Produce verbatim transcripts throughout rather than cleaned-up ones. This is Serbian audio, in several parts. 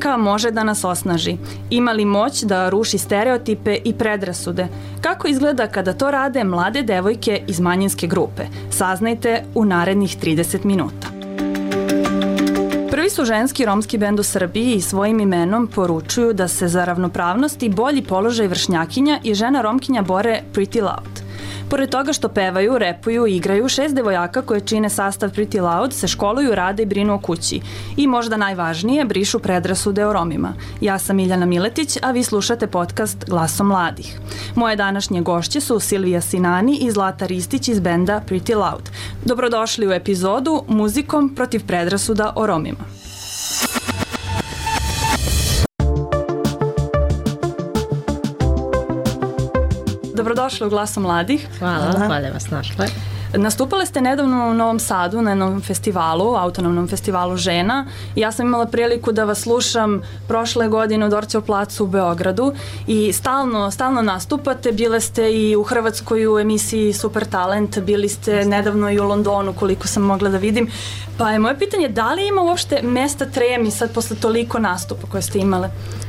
jezika može da nas osnaži? Ima li moć da ruši stereotipe i predrasude? Kako izgleda kada to rade mlade devojke iz manjinske grupe? Saznajte u narednih trideset minuta. Prvi su ženski romski bend u Srbiji i svojim imenom poručuju da se za ravnopravnost i bolji položaj vršnjakinja i žena romkinja bore Pretty Loud. Pored toga što pevaju, repuju i igraju, šest devojaka koje čine sastav Pretty Loud se školuju, rade i brinu o kući. I možda najvažnije, brišu predrasude o Romima. Ja sam Miljana Miletić, a vi slušate podcast Glasom mladih. Moje današnje gošće su Silvija Sinani i Zlata Ristić iz benda Pretty Loud. Dobrodošli u epizodu Muzikom protiv predrasuda o Romima. Dobrodošli u Glasu mladih. Hvala, hvala vas našle. Nastupale ste nedavno u Novom Sadu na jednom festivalu, autonomnom festivalu žena. Ja sam imala priliku da vas slušam prošle godine u Dorćev placu u Beogradu i stalno, stalno nastupate. Bile ste i u Hrvatskoj u emisiji Super Talent, bili ste nedavno i u Londonu koliko sam mogla da vidim. Pa je moje pitanje, da li ima uopšte mesta tremi sad posle toliko nastupa koje ste imale?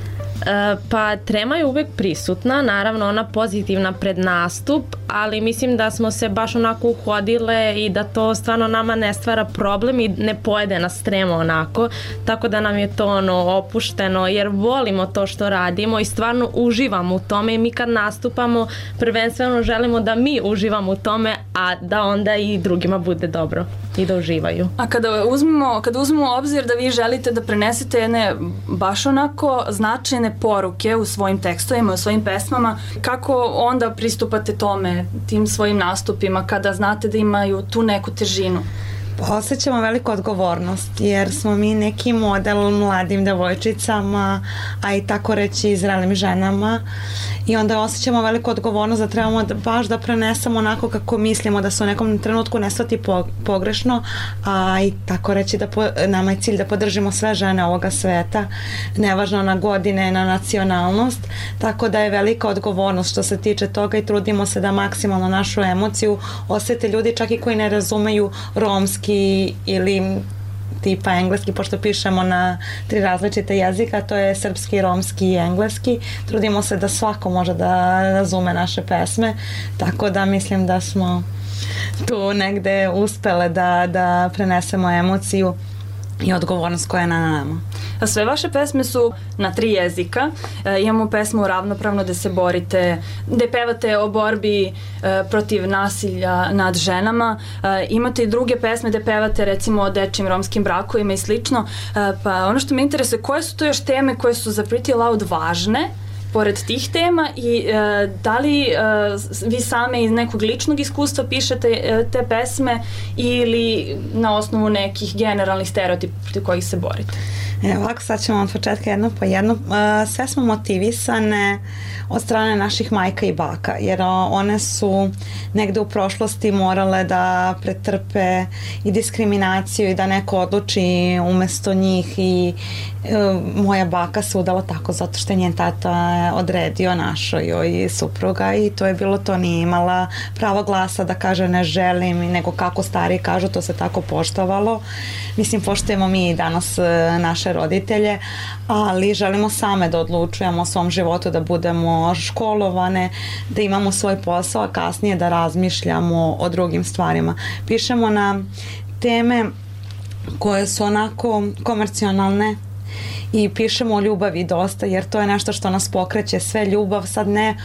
Pa trema je uvek prisutna, naravno ona pozitivna pred nastup, ali mislim da smo se baš onako uhodile i da to stvarno nama ne stvara problem i ne pojede nas trema onako, tako da nam je to ono opušteno jer volimo to što radimo i stvarno uživamo u tome i mi kad nastupamo prvenstveno želimo da mi uživamo u tome, a da onda i drugima bude dobro i da uživaju. A kada uzmemo, kada uzmemo u obzir da vi želite da prenesete jedne baš onako značajne poruke u svojim tekstovima, u svojim pesmama, kako onda pristupate tome, tim svojim nastupima, kada znate da imaju tu neku težinu? Osjećamo veliku odgovornost jer smo mi neki model mladim devojčicama, a i tako reći zrelim ženama i onda osjećamo veliku odgovornost da trebamo da, baš da prenesemo onako kako mislimo, da se u nekom trenutku ne shvati po, pogrešno, a i tako reći da po, nama je cilj da podržimo sve žene ovoga sveta, nevažno na godine, na nacionalnost, tako da je velika odgovornost što se tiče toga i trudimo se da maksimalno našu emociju osete ljudi čak i koji ne razumeju romski ili tipa engleski, pošto pišemo na tri različite jezika, to je srpski, romski i engleski. Trudimo se da svako može da razume naše pesme, tako da mislim da smo tu negde uspele da, da prenesemo emociju i odgovornost koja je na nama. A sve vaše pesme su na tri jezika. E, imamo pesmu Ravnopravno da se borite, gde pevate o borbi e, protiv nasilja nad ženama. E, imate i druge pesme gde pevate recimo o dečim romskim brakovima i slično. E, pa ono što me interesuje, koje su to još teme koje su za Pretty Loud važne pored tih tema i e, da li e, vi same iz nekog ličnog iskustva pišete e, te pesme ili na osnovu nekih generalnih stereotipa protiv kojih se borite? E, ovako sad ćemo od početka jedno po jedno. E, sve smo motivisane od strane naših majka i baka, jer one su negde u prošlosti morale da pretrpe i diskriminaciju i da neko odluči umesto njih i e, moja baka se udala tako zato što je njen tata odredio našoj joj supruga i to je bilo to, nije imala pravo glasa da kaže ne želim, nego kako stari kažu, to se tako poštovalo. Mislim, poštujemo mi i danas naše roditelje, ali želimo same da odlučujemo o svom životu, da budemo školovane, da imamo svoj posao, a kasnije da razmišljamo o drugim stvarima. Pišemo na teme koje su onako komercionalne i pišemo o ljubavi dosta, jer to je nešto što nas pokreće, sve ljubav, sad ne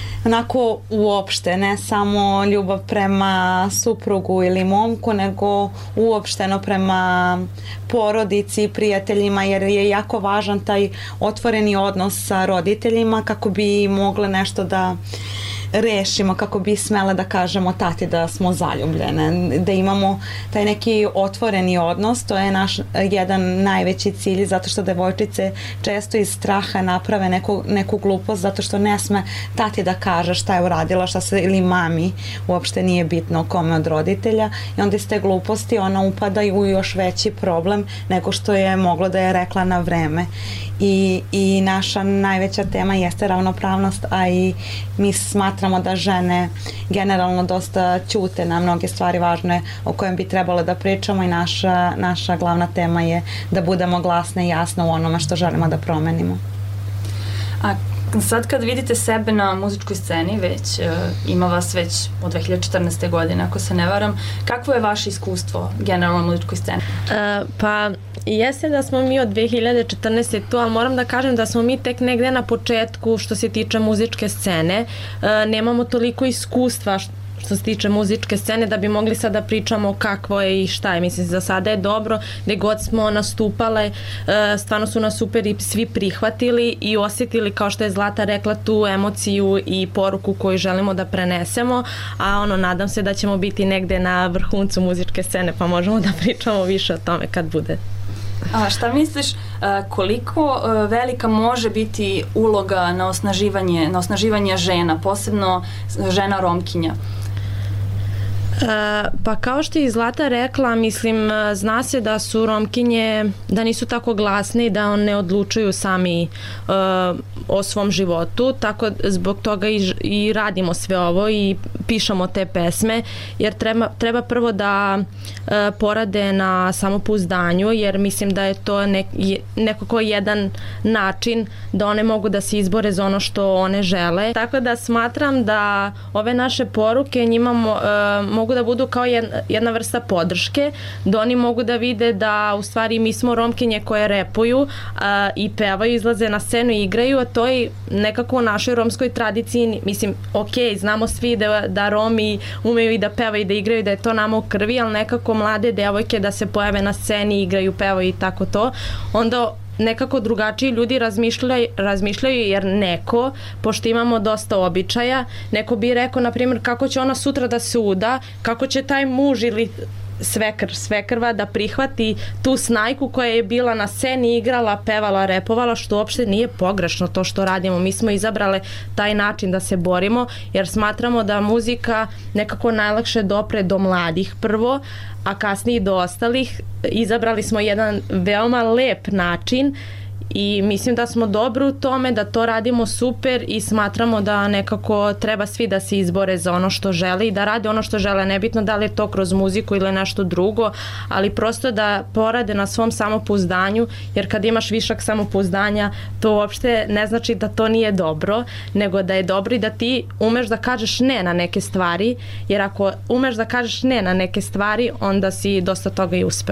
onako uopšte, ne samo ljubav prema suprugu ili momku, nego uopšteno prema porodici i prijateljima, jer je jako važan taj otvoreni odnos sa roditeljima kako bi mogle nešto da rešimo, kako bi smele da kažemo tati da smo zaljubljene, da imamo taj neki otvoreni odnos, to je naš jedan najveći cilj, zato što devojčice često iz straha naprave neku, neku glupost, zato što ne sme tati da kaže šta je uradila, šta se, ili mami, uopšte nije bitno kome od roditelja, i onda iz te gluposti ona upada u još veći problem nego što je moglo da je rekla na vreme. I, i naša najveća tema jeste ravnopravnost, a i mi smatramo smatramo da žene generalno dosta ćute na mnoge stvari važne o kojem bi trebalo da pričamo i naša, naša glavna tema je da budemo glasne i jasne u onome što želimo da promenimo. A sad kad vidite sebe na muzičkoj sceni, već e, ima vas već od dve hiljade četrnaeste. godine, ako se ne varam, kakvo je vaše iskustvo generalno na muzičkoj sceni? E, pa jeste da smo mi od dve hiljade četrnaeste. tu, ali moram da kažem da smo mi tek negde na početku što se tiče muzičke scene. E, nemamo toliko iskustva što što se tiče muzičke scene da bi mogli sad da pričamo kakvo je i šta je. Mislim, za sada je dobro, gde god smo nastupale, stvarno su nas super i svi prihvatili i osjetili, kao što je Zlata rekla, tu emociju i poruku koju želimo da prenesemo, a ono, nadam se da ćemo biti negde na vrhuncu muzičke scene, pa možemo da pričamo više o tome kad bude. A šta misliš, koliko velika može biti uloga na osnaživanje, na osnaživanje žena, posebno žena Romkinja? Uh, pa kao što je i Zlata rekla, mislim, zna se da su Romkinje, da nisu tako glasne i da ne odlučuju sami uh, o svom životu, tako zbog toga i, i radimo sve ovo i pišemo te pesme, jer treba, treba prvo da uh, porade na samopouzdanju, jer mislim da je to nek, nekako jedan način da one mogu da se izbore za ono što one žele. Tako da smatram da ove naše poruke njima mo, uh, mogu da budu kao jedna vrsta podrške, da oni mogu da vide da u stvari mi smo Romkinje koje repuju a, i pevaju, izlaze na scenu i igraju, a to je nekako u našoj romskoj tradiciji, mislim, ok, znamo svi da, da Romi umeju i da pevaju i da igraju, da je to nama u krvi, ali nekako mlade devojke da se pojave na sceni, igraju, pevaju i tako to, onda nekako drugačiji ljudi razmišljaju, razmišljaju jer neko, pošto imamo dosta običaja, neko bi rekao, na primjer, kako će ona sutra da se uda, kako će taj muž ili svekr, svekrva da prihvati tu snajku koja je bila na sceni, igrala, pevala, repovala, što uopšte nije pogrešno to što radimo. Mi smo izabrale taj način da se borimo, jer smatramo da muzika nekako najlakše dopre do mladih prvo, a kasnije do ostalih. Izabrali smo jedan veoma lep način i mislim da smo dobri u tome, da to radimo super i smatramo da nekako treba svi da se izbore za ono što žele i da rade ono što žele, nebitno da li je to kroz muziku ili nešto drugo, ali prosto da porade na svom samopouzdanju, jer kad imaš višak samopouzdanja, to uopšte ne znači da to nije dobro, nego da je dobro i da ti umeš da kažeš ne na neke stvari, jer ako umeš da kažeš ne na neke stvari, onda si dosta toga i uspeo.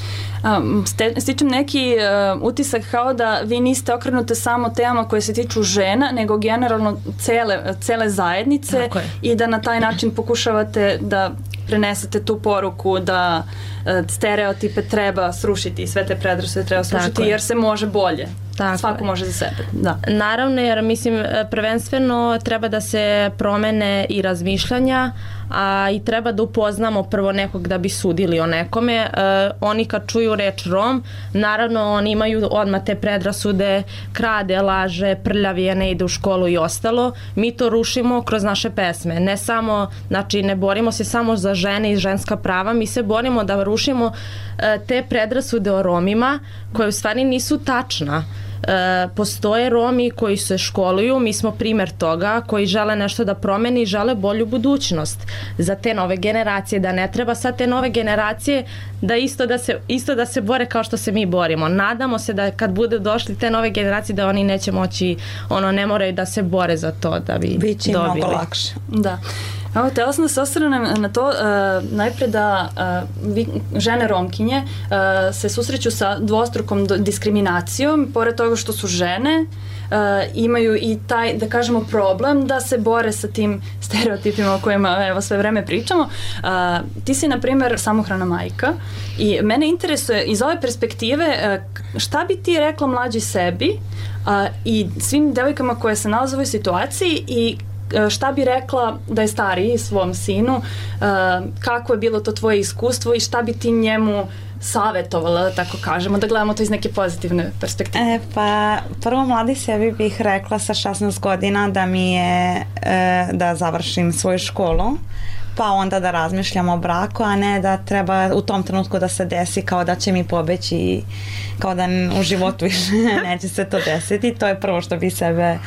Um, stičem neki uh, utisak kao da vi niste okrenute samo temama koje se tiču žena, nego generalno cele, cele zajednice i da na taj način pokušavate da prenesete tu poruku da uh, stereotipe treba srušiti, sve te predrasude treba srušiti jer se može bolje. Tako Svako je. Može za sebe. Da. Naravno, jer mislim prvenstveno treba da se promene i razmišljanja, a i treba da upoznamo prvo nekog da bi sudili o nekome. E, oni kad čuju reč Rom, naravno oni imaju odmah te predrasude, krade, laže, prljavije, ne ide u školu i ostalo. Mi to rušimo kroz naše pesme. Ne samo, znači ne borimo se samo za žene i ženska prava, mi se borimo da rušimo e, te predrasude o Romima koje u stvari nisu tačna. E, postoje Romi koji se školuju, mi smo primer toga, koji žele nešto da promeni i žele bolju budućnost za te nove generacije, da ne treba sad te nove generacije da isto da se, isto da se bore kao što se mi borimo. Nadamo se da kad budu došli te nove generacije da oni neće moći, ono, ne moraju da se bore za to da bi Biće dobili. Biće mnogo lakše. Da. Evo, htjela sam da se osvrnem na to, uh, najpre da uh, vi, žene Romkinje uh, se susreću sa dvostrukom diskriminacijom, pored toga što su žene, uh, imaju i taj, da kažemo, problem da se bore sa tim stereotipima o kojima evo sve vreme pričamo. Uh, ti si, na primjer, samohrana majka i mene interesuje iz ove perspektive uh, šta bi ti rekla mlađi sebi uh, i svim devojkama koje se nalaze u ovoj situaciji i šta bi rekla da je stariji svom sinu, kako je bilo to tvoje iskustvo i šta bi ti njemu savjetovala, da tako kažemo, da gledamo to iz neke pozitivne perspektive? E, pa prvo mladi sebi bih rekla sa šesnaest godina da mi je e, da završim svoju školu, pa onda da razmišljamo o braku, a ne da treba u tom trenutku da se desi kao da će mi pobeći i kao da u životu više neće se to desiti. To je prvo što bi sebe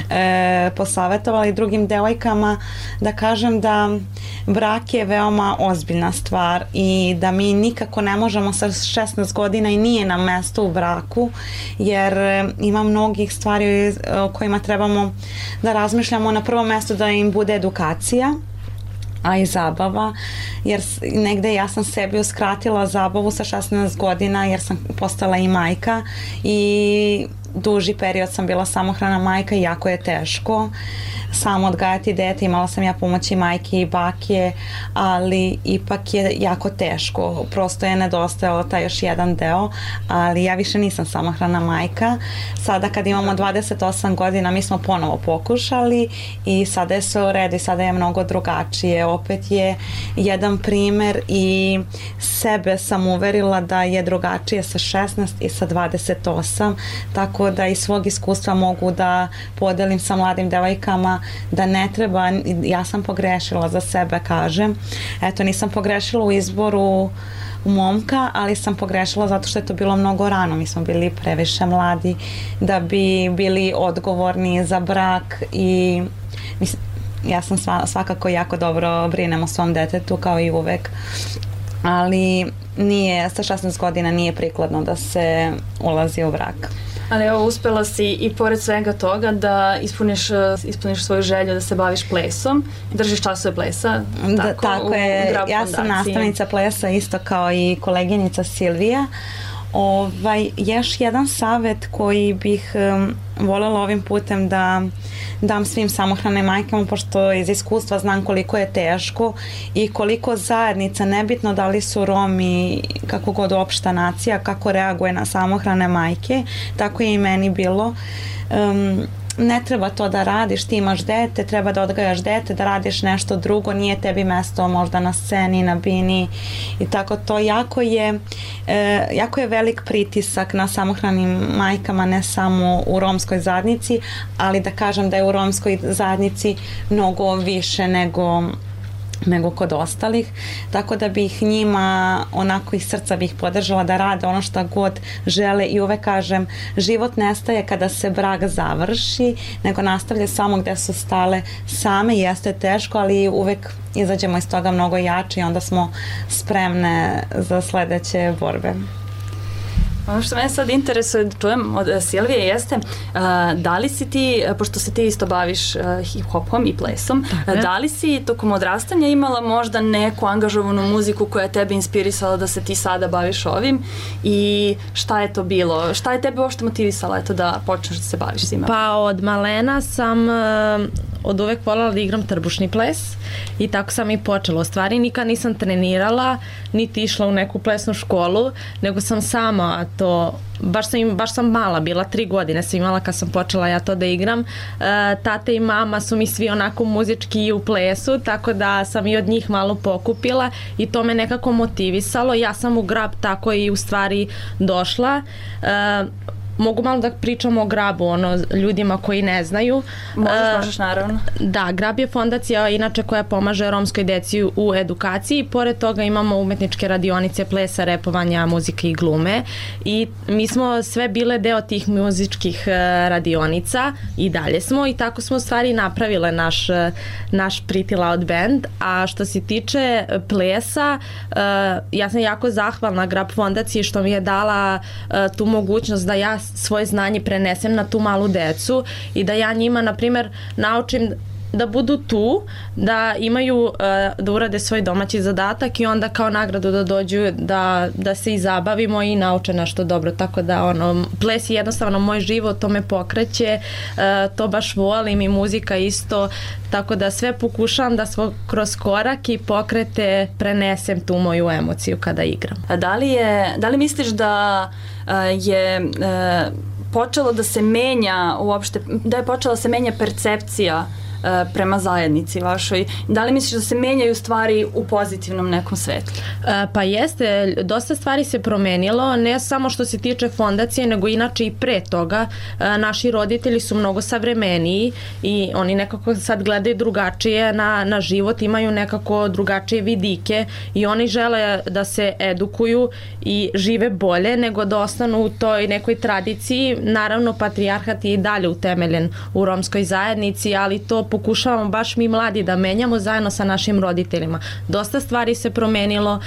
e, posavetovala i drugim devojkama da kažem da brak je veoma ozbiljna stvar i da mi nikako ne možemo sa šesnaest godina i nije na mesto u braku, jer ima mnogih stvari o kojima trebamo da razmišljamo. Na prvom mestu da im bude edukacija, a i zabava, jer negde ja sam sebi uskratila zabavu sa šesnaest godina jer sam postala i majka i duži period sam bila samohrana majka i jako je teško samo odgajati dete. Imala sam ja pomoći majke i bake, ali ipak je jako teško. Prosto je nedostajalo taj još jedan deo, ali ja više nisam samohrana majka. Sada kad imamo dvadeset osam godina mi smo ponovo pokušali i sada je sve u redu i sada je mnogo drugačije. Opet je jedan primer i sebe sam uverila da je drugačije sa šesnaest i sa dvadeset osam, tako da iz svog iskustva mogu da podelim sa mladim devojkama da ne treba, ja sam pogrešila za sebe, kažem. Eto, nisam pogrešila u izboru momka, ali sam pogrešila zato što je to bilo mnogo rano. Mi smo bili previše mladi da bi bili odgovorni za brak i mislim, ja sam svakako jako dobro brinem o svom detetu kao i uvek, ali nije, sa šesnaest godina nije prikladno da se ulazi u brak. Ali evo, uspela si i pored svega toga da ispuniš, ispuniš svoju želju da se baviš plesom, držiš časove plesa. Tako, da, tako je, ja sam nastavnica plesa isto kao i koleginica Silvija. Ovaj, još jedan savjet koji bih um, voljela ovim putem da dam svim samohranim majkama, pošto iz iskustva znam koliko je teško i koliko zajednica, nebitno da li su Romi, kako god opšta nacija, kako reaguje na samohrane majke, tako je i meni bilo. Um, ne treba to da radiš, ti imaš dete, treba da odgajaš dete, da radiš nešto drugo, nije tebi mesto možda na sceni, na bini i tako to. Jako je, e, jako je velik pritisak na samohranim majkama, ne samo u romskoj zajednici, ali da kažem da je u romskoj zajednici mnogo više nego nego kod ostalih, tako da bih njima onako iz srca bih podržala da rade ono šta god žele i uvek kažem, život nestaje kada se brak završi, nego nastavlja samo gde su stale same. Jeste teško, ali uvek izađemo iz toga mnogo jače i onda smo spremne za sledeće borbe. Ono što mene sad interesuje da čujem od Silvije jeste uh, da li si ti, pošto se ti isto baviš uh, hip-hopom i plesom, uh, da li si tokom odrastanja imala možda neku angažovanu muziku koja je tebe inspirisala da se ti sada baviš ovim i šta je to bilo? Šta je tebe uopšte motivisala eto, da počneš da se baviš svima? Pa od malena sam uh, od uvek voljela da igram trbušni ples i tako sam i počela. U stvari nikad nisam trenirala, niti išla u neku plesnu školu, nego sam sama to, baš sam, baš sam mala bila, tri godine sam imala kad sam počela ja to da igram. E, tate i mama su mi svi onako muzički i u plesu, tako da sam i od njih malo pokupila i to me nekako motivisalo. Ja sam u grab tako i u stvari došla. E, Mogu malo da pričam o Grabu, ono, ljudima koji ne znaju. Možeš, možeš, naravno. Da, Grab je fondacija inače koja pomaže romskoj deci u edukaciji. Pored toga imamo umetničke radionice plesa, repovanja, muzike i glume. I mi smo sve bile deo tih muzičkih radionica i dalje smo i tako smo u stvari napravile naš, naš Pretty Loud Band. A što se tiče plesa, ja sam jako zahvalna Grab fondaciji što mi je dala tu mogućnost da ja svoje znanje prenesem na tu malu decu i da ja njima, na primjer, naučim da budu tu, da imaju, da urade svoj domaći zadatak i onda kao nagradu da dođu da, da se i zabavimo i nauče nešto dobro. Tako da ono, ples je jednostavno moj život, to me pokreće, to baš volim i muzika isto, tako da sve pokušavam da svo, kroz korak i pokrete prenesem tu moju emociju kada igram. A da li je, da li misliš da je počelo da se menja uopšte, da je počela da se menja percepcija prema zajednici vašoj. Da li misliš da se menjaju stvari u pozitivnom nekom svetlu? Pa jeste, dosta stvari se promenilo, ne samo što se tiče fondacije, nego inače i pre toga. Naši roditelji su mnogo savremeniji i oni nekako sad gledaju drugačije na, na život, imaju nekako drugačije vidike i oni žele da se edukuju i žive bolje nego da ostanu u toj nekoj tradiciji. Naravno, patrijarhat je i dalje utemeljen u romskoj zajednici, ali to pokušavamo baš mi mladi da menjamo zajedno sa našim roditeljima. Dosta stvari se promenilo,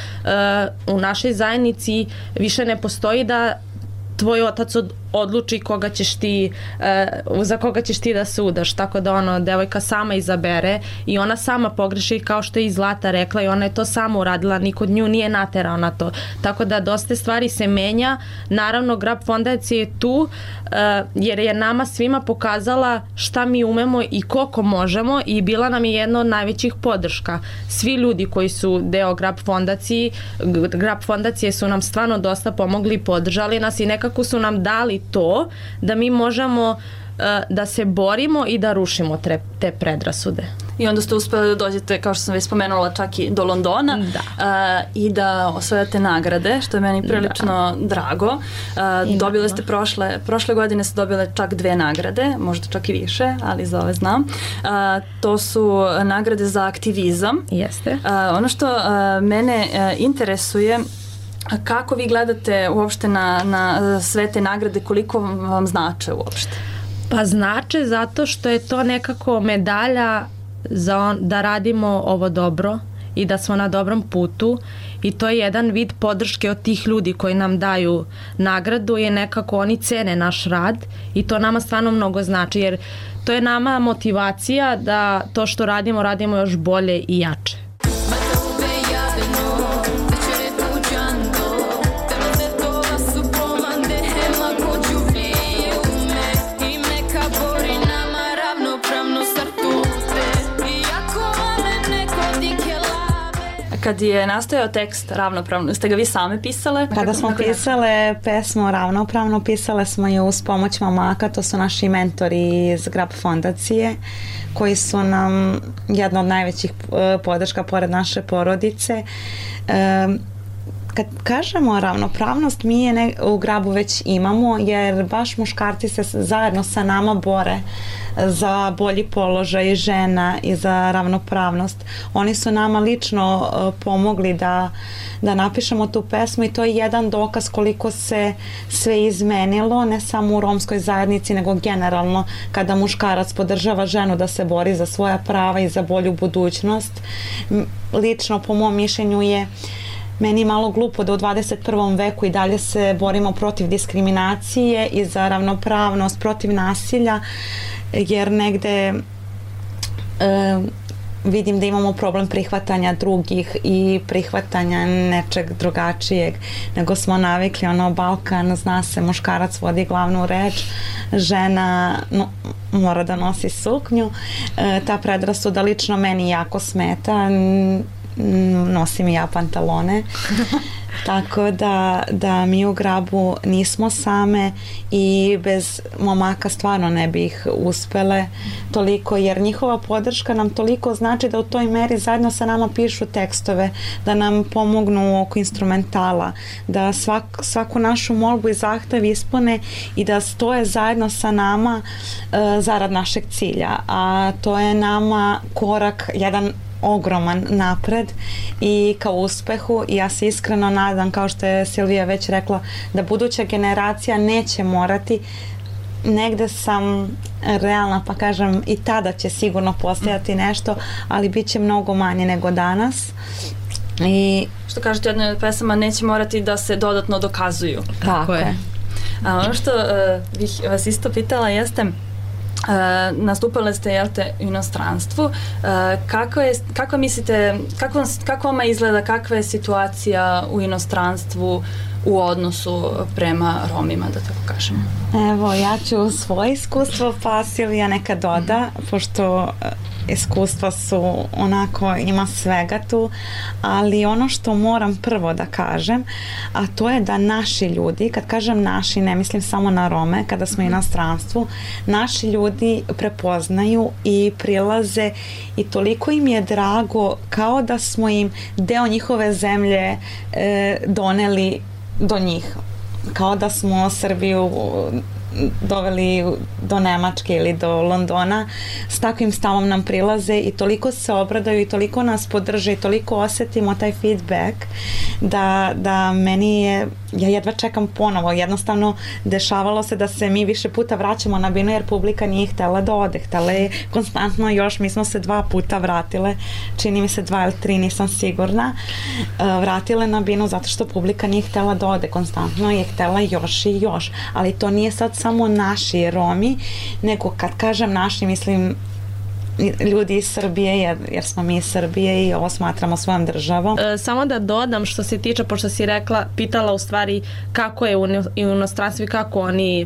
u našoj zajednici više ne postoji da tvoj otac od, odluči koga ćeš ti, uh, za koga ćeš ti da se udaš, tako da ono, devojka sama izabere i ona sama pogreši, kao što je i Zlata rekla, i ona je to sama uradila, niko nju nije naterao na to, tako da dosta stvari se menja. Naravno, Grab fondacija je tu uh, jer je nama svima pokazala šta mi umemo i koliko možemo i bila nam je jedna od najvećih podrška. Svi ljudi koji su deo Grab fondaciji, Grab fondacije su nam stvarno dosta pomogli, podržali nas i nekako su nam dali to da mi možemo uh, da se borimo i da rušimo tre, te predrasude. I onda ste uspeli da dođete, kao što sam već spomenula, čak i do Londona da. uh, i da osvojate nagrade, što je meni prilično da. drago. Uh, dobile ste prošle, prošle godine ste dobile čak dve nagrade, možda čak i više, ali za ove znam. Uh, to su nagrade za aktivizam. Jeste. Uh, ono što uh, mene uh, interesuje, kako vi gledate uopšte na, na sve te nagrade, koliko vam znače uopšte? Pa znače zato što je to nekako medalja za on, da radimo ovo dobro i da smo na dobrom putu i to je jedan vid podrške od tih ljudi koji nam daju nagradu i nekako oni cene naš rad i to nama stvarno mnogo znači jer to je nama motivacija da to što radimo, radimo još bolje i jače. Kad je nastojao tekst Ravnopravno, ste ga vi same pisale? Kada smo pisale pesmu Ravnopravno, pisale smo je uz pomoć momaka, to su naši mentori iz Grab fondacije, koji su nam jedna od najvećih podrška pored naše porodice. Kad kažemo ravnopravnost, mi je ne, u Grabu već imamo, jer baš muškarci se zajedno sa nama bore za bolji položaj žena i za ravnopravnost. Oni su nama lično uh, pomogli da, da napišemo tu pesmu i to je jedan dokaz koliko se sve izmenilo, ne samo u romskoj zajednici, nego generalno kada muškarac podržava ženu da se bori za svoja prava i za bolju budućnost. Lično, po mom mišljenju, je meni malo glupo da u dvadeset prvom veku i dalje se borimo protiv diskriminacije i za ravnopravnost, protiv nasilja, jer negde e, vidim da imamo problem prihvatanja drugih i prihvatanja nečeg drugačijeg, nego smo navikli, ono, Balkan, zna se, muškarac vodi glavnu reč, žena no, mora da nosi suknju. E, ta predrasuda lično meni jako smeta, nosim i ja pantalone. Tako da, da mi u Grabu nismo same i bez momaka stvarno ne bi ih uspele toliko, jer njihova podrška nam toliko znači da u toj meri zajedno sa nama pišu tekstove, da nam pomognu oko instrumentala, da svak, svaku našu molbu i zahtev ispune i da stoje zajedno sa nama uh, zarad našeg cilja, a to je nama korak jedan ogroman napred i ka uspehu i ja se iskreno nadam, kao što je Silvija već rekla, da buduća generacija neće morati, negde sam realna pa kažem i tada će sigurno postojati nešto, ali bit će mnogo manje nego danas. I što kažete, jedna od pesama, neće morati da se dodatno dokazuju. Tako je. A ono što uh, bih vas isto pitala jeste, Uh, nastupale ste, jel te, u inostranstvu. Uh, kako je, kako mislite, kako, kako vama izgleda, kakva je situacija u inostranstvu u odnosu prema Romima, da tako kažemo? Evo, ja ću svoje iskustvo, pa Silvija neka doda, mm-hmm. pošto iskustva su onako, ima svega tu, ali ono što moram prvo da kažem, a to je da naši ljudi, kad kažem naši, ne mislim samo na Rome, kada smo u inostranstvu, naši ljudi prepoznaju i prilaze i toliko im je drago kao da smo im deo njihove zemlje e, doneli do njih. Kao da smo Srbiju doveli do Nemačke ili do Londona, s takvim stavom nam prilaze i toliko se obradaju i toliko nas podrže i toliko osetimo taj feedback da, da meni je, ja jedva čekam ponovo, jednostavno dešavalo se da se mi više puta vraćamo na binu jer publika nije htela da ode, htela je konstantno još, mi smo se dva puta vratile, čini mi se dva ili tri, nisam sigurna, vratile na binu zato što publika nije htela da ode, konstantno je htela još i još, ali to nije sad samo naši Romi, nego kad kažem naši, mislim ljudi iz Srbije, jer, jer smo mi iz Srbije i ovo smatramo svojom državom. E, samo da dodam što se tiče, pošto si rekla, pitala u stvari kako je u inostranstvu i kako oni e,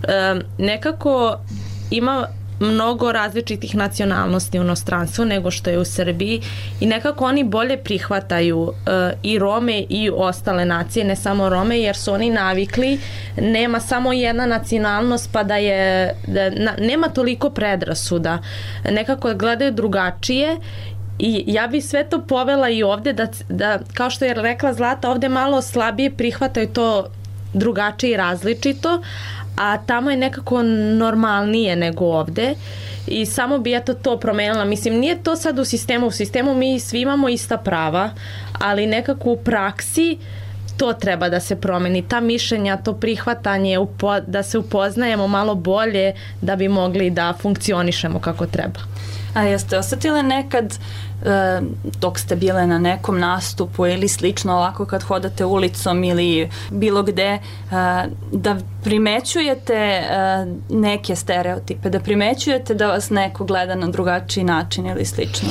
nekako ima mnogo različitih nacionalnosti u inostranstvu nego što je u Srbiji i nekako oni bolje prihvataju uh, i Rome i ostale nacije, ne samo Rome, jer su oni navikli, nema samo jedna nacionalnost pa da je, da, na, nema toliko predrasuda, nekako gledaju drugačije. I ja bi sve to povela i ovde da, da kao što je rekla Zlata, ovde malo slabije prihvataju to drugačije i različito, a tamo je nekako normalnije nego ovde i samo bi eto to promenila. Mislim, nije to sad u sistemu, u sistemu mi svi imamo ista prava, ali nekako u praksi to treba da se promeni, ta mišljenja, to prihvatanje, upo, da se upoznajemo malo bolje da bi mogli da funkcionišemo kako treba. A jeste osetile nekad e, dok ste bile na nekom nastupu ili slično ovako kad hodate ulicom ili bilo gde e, da primećujete e, neke stereotipe, da primećujete da vas neko gleda na drugačiji način ili slično?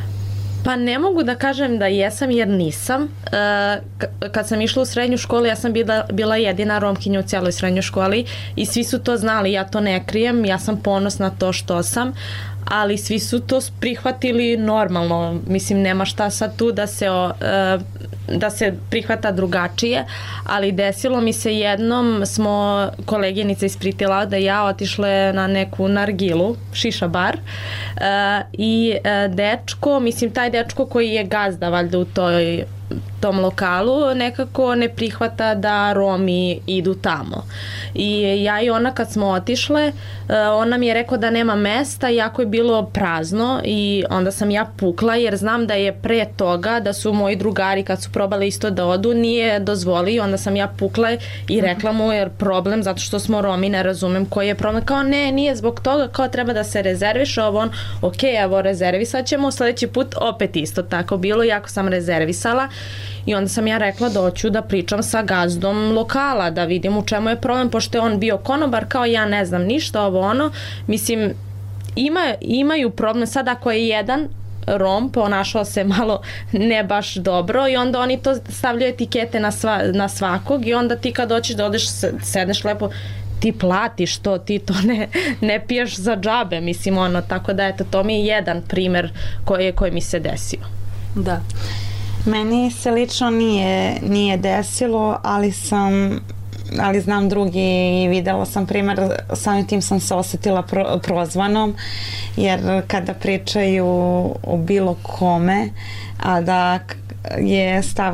Pa ne mogu da kažem da jesam jer nisam. E, kad sam išla u srednju školu ja sam bila, bila jedina Romkinja u cijeloj srednjoj školi i svi su to znali, ja to ne krijem, ja sam ponosna na to što sam, ali svi su to prihvatili normalno, mislim nema šta sad tu da se, o, e, da se prihvata drugačije, ali desilo mi se jednom, smo koleginica iz Pritila da ja otišle na neku nargilu, šiša bar, e, i e, dečko, mislim taj dečko koji je gazda valjda u toj tom lokalu nekako ne prihvata da Romi idu tamo. I ja i ona kad smo otišle, ona mi je rekao da nema mesta, jako je bilo prazno i onda sam ja pukla jer znam da je pre toga da su moji drugari kad su probali isto da odu nije dozvolio, onda sam ja pukla i rekla mu jer problem zato što smo Romi, ne razumem koji je problem, kao ne, nije zbog toga, kao treba da se rezerviš, ovo on, ok, evo rezervisat ćemo, sledeći put opet isto tako bilo, jako sam rezervisala. I onda sam ja rekla da hoću da pričam sa gazdom lokala, da vidim u čemu je problem, pošto je on bio konobar, kao ja ne znam ništa, ovo ono. Mislim, ima, imaju problem, sad ako je jedan Rom ponašao se malo ne baš dobro i onda oni to stavljaju etikete na, sva, na svakog i onda ti kad hoćeš da odeš, sedneš lepo, ti platiš to, ti to ne, ne piješ za džabe, mislim ono, tako da eto, to mi je jedan primer koji, koji mi se desio. Da. Meni se lično nije, nije desilo, ali sam ali znam drugi i videla sam primjer, samim tim sam se osetila pro, prozvanom, jer kada pričaju o bilo kome, a da je stav,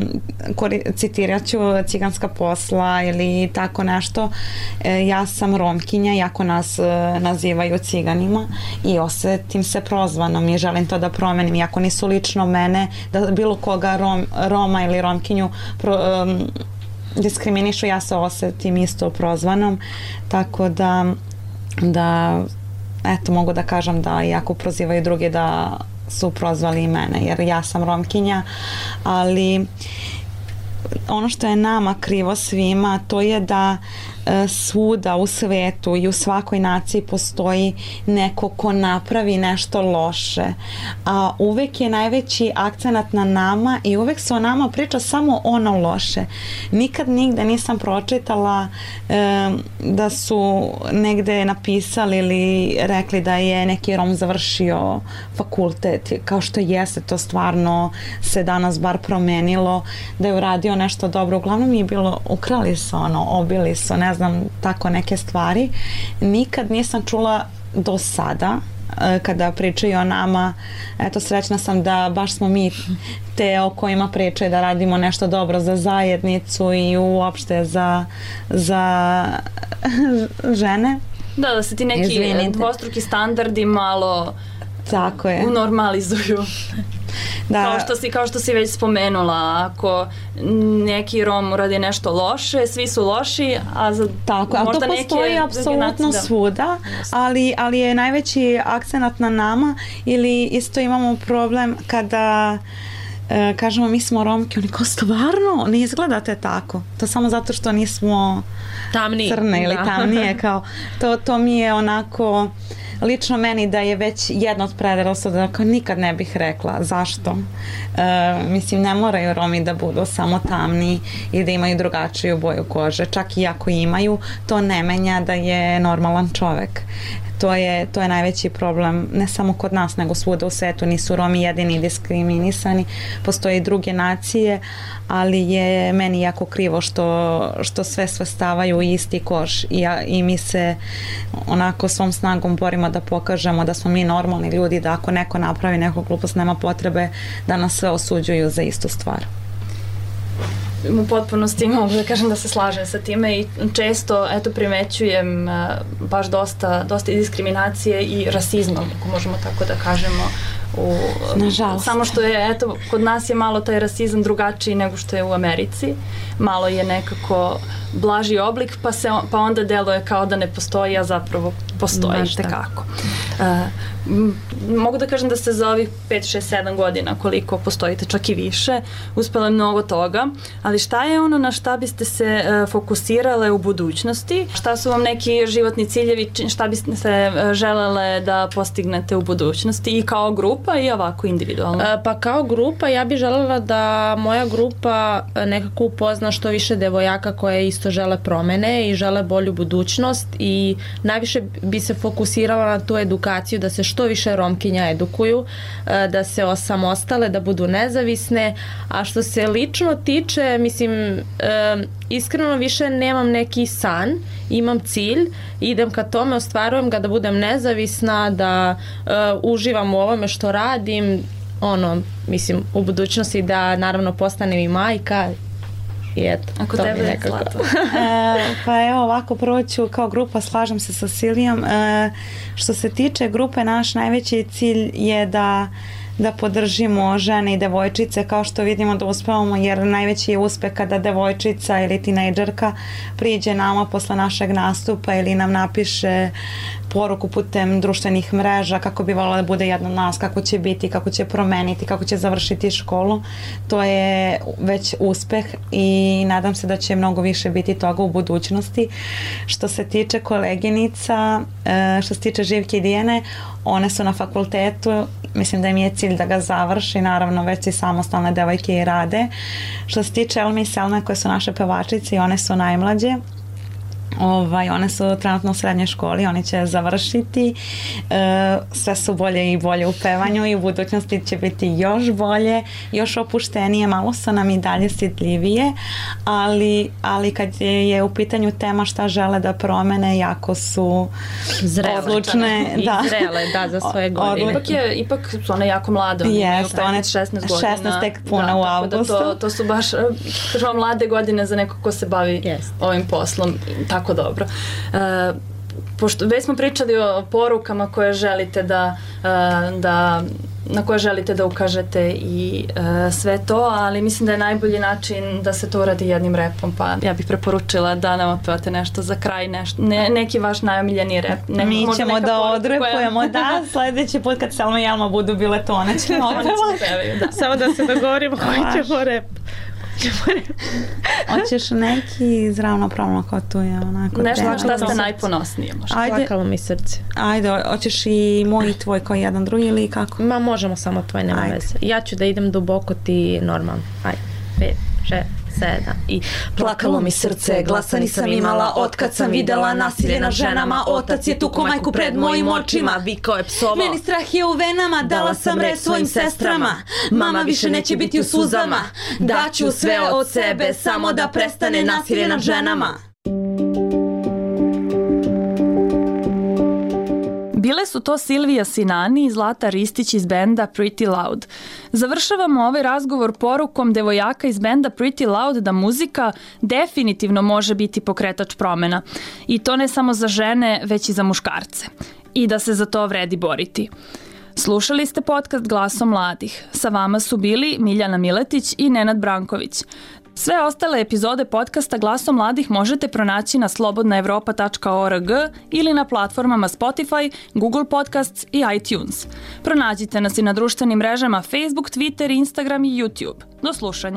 citirat ću ciganska posla ili tako nešto, ja sam Romkinja, jako nas nazivaju ciganima i osetim se prozvanom i želim to da promenim, iako nisu lično mene, da bilo koga Rom, Roma ili Romkinju pro, um, diskriminišu, ja se osetim isto prozvanom, tako da da eto mogu da kažem da iako prozivaju druge da su prozvali i mene, jer ja sam Romkinja, ali ono što je nama krivo svima, to je da svuda u svetu i u svakoj naciji postoji neko ko napravi nešto loše, a uvek je najveći akcenat na nama i uvek se o nama priča samo ono loše. Nikad nigde nisam pročitala e, da su negde napisali ili rekli da je neki Rom završio fakultet, kao što jeste, to stvarno se danas bar promenilo, da je uradio nešto dobro. Uglavnom je bilo, ukrali su ono, obili su, ne znam, tako neke stvari. Nikad nisam čula do sada kada pričaju o nama, eto, srećna sam da baš smo mi te o kojima pričaju da radimo nešto dobro za zajednicu i uopšte za, za žene. Da, da se ti neki Izvinite. dvostruki standardi malo tako je. unormalizuju. Da. Kao što si, kao što si već spomenula, ako neki Rom uradi nešto loše, svi su loši, a za tako, možda to postoji neke apsolutno da. svuda, ali, ali je najveći akcenat na nama, ili isto imamo problem kada e, kažemo mi smo Romke, oni kao stvarno ne izgledate tako, to samo zato što nismo tamni, crne ili da. tamnije, kao, to, to mi je onako lično meni da je već jedna od predrasuda, da nikad ne bih rekla. Zašto? E, mislim, ne moraju Romi da budu samo tamni i da imaju drugačiju boju kože. Čak i ako imaju, to ne menja da je normalan čovek. To je, to je najveći problem, ne samo kod nas, nego svuda u svetu. Nisu Romi jedini diskriminisani, postoje i druge nacije, ali je meni jako krivo što, što sve svrstavaju u isti koš i, ja, i mi se onako svom snagom borimo da pokažemo da smo mi normalni ljudi, da ako neko napravi neku glupost, nema potrebe da nas sve osuđuju za istu stvar. U potpunosti mogu da kažem da se slažem sa time i često eto primećujem baš dosta, dosta diskriminacije i rasizma, ako možemo tako da kažemo. U, Nažalost. Samo što je, eto, kod nas je malo taj rasizam drugačiji nego što je u Americi. Malo je nekako blaži oblik, pa, se, pa onda deluje kao da ne postoji, a zapravo postoji. Baš tekako. Uh, mogu da kažem da ste za ovih pet, šest, sedam godina koliko postojite, čak i više, uspela mnogo toga, ali šta je ono na šta biste se uh, fokusirale u budućnosti? Šta su vam neki životni ciljevi, šta biste se uh, želele da postignete u budućnosti i kao grupa i ovako individualno? Uh, pa kao grupa ja bih želela da moja grupa nekako upozna što više devojaka koje isto žele promene i žele bolju budućnost i najviše bi se fokusirala na tu edukaciju, da se što više Romkinja edukuju, da se osamostale, da budu nezavisne, a što se lično tiče, mislim, iskreno više nemam neki san, imam cilj, idem ka tome, ostvarujem ga da budem nezavisna, da uživam u ovome što radim, ono, mislim, u budućnosti da naravno postanem i majka. I eto, ako tebe je Zlato. e, pa evo ovako, prvo ću kao grupa, slažem se sa Silijom. E, što se tiče grupe, naš najveći cilj je da da podržimo žene i devojčice, kao što vidimo da uspevamo, jer najveći je uspeh kada devojčica ili tinejdžerka priđe nama posle našeg nastupa ili nam napiše poruku putem društvenih mreža kako bi volila da bude jedna od nas, kako će biti, kako će promeniti, kako će završiti školu. To je već uspeh i nadam se da će mnogo više biti toga u budućnosti. Što se tiče koleginica, što se tiče Živke i Dijene, one su na fakultetu, mislim da im je cilj da ga završi, naravno već i samostalne devojke i rade. Što se tiče Elmi i Selma, koje su naše pevačice i one su najmlađe, Ovaj, one su trenutno u srednjoj školi, oni će završiti, e, sve su bolje i bolje u pevanju i u budućnosti će biti još bolje, još opuštenije, malo su nam i dalje stidljivije, ali, ali kad je, je u pitanju tema šta žele da promene, jako su zrele, odlučne. I da. zrele, da, za svoje godine. Ipak, je, ipak su one jako mlade, one imaju petnaest šesnaest godina. šesnaest tek puna da, u augustu. Da to, to su baš kažemo, mlade godine za neko ko se bavi yes. ovim poslom, tako dobro. E, pošto već smo pričali o porukama koje želite da, da na koje želite da ukažete i e, sve to, ali mislim da je najbolji način da se to uradi jednim repom, pa ja bih preporučila da nam otpevate nešto za kraj, nešto, ne, neki vaš najomiljeni rep. Ne, Mi ćemo da odrepujemo, koja... da, sledeći put kad Selma i Jelma budu bile to, one ćemo otpevati. Da. Samo da se dogovorimo koji ćemo rep. Hoćeš neki ravnopravno kao tu je onako. Nešto deo. šta ste najponosnije možda. Ajde, Plakalo mi srce. ajde, hoćeš i moj i tvoj kao jedan drugi ili kako? Ma možemo samo tvoj, nema Ajde. veze. Ja ću da idem duboko, ti normalno. Ajde, pet, šest, sedam i... Plakalo mi srce, glasa nisam imala, otkad sam videla nasilje nad ženama, otac je tuko majku pred mojim očima. Vikao je psovao. Meni strah je u venama, dala sam reč svojim sestrama. Mama više neće biti u suzama, daću sve od sebe, samo da prestane nasilje nad ženama. Bile su to Silvija Sinani i Zlata Ristić iz benda Pretty Loud. Završavamo ovaj razgovor porukom devojaka iz benda Pretty Loud da muzika definitivno može biti pokretač promena. I to ne samo za žene, već i za muškarce. I da se za to vredi boriti. Slušali ste podcast Glasom mladih. Sa vama su bili Miljana Miletić i Nenad Branković. Sve ostale epizode podcasta Glasom mladih možete pronaći na slobodna evropa tačka org ili na platformama Spotify, Google Podcasts i iTunes. Pronađite nas i na društvenim mrežama Facebook, Twitter, Instagram i YouTube. Do slušanja.